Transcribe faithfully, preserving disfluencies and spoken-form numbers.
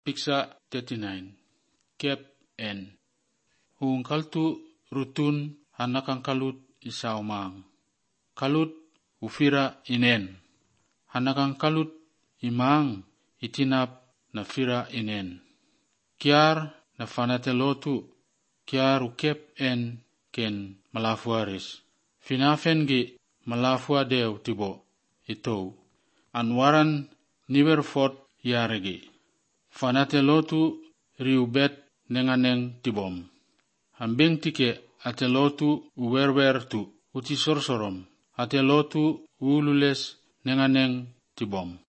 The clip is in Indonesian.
Piksa thirty-nine. Kep en. Hung kaltu rutun hanakang kalut isa umang. Kalut ufira inen. Hanakang kalut imang itinap na fira inen. Kiar na fanatelotu. Kiar ukep en ken malafuaris. Finafen gi malafua deu tibo. Ito. Anwaran niwerfot yaregi. Fanatelotu riubet nenganeng tibom. Hambeng tike atelotu uwerwer tu uti sorsorom. Atelotu ulules nenganeng tibom.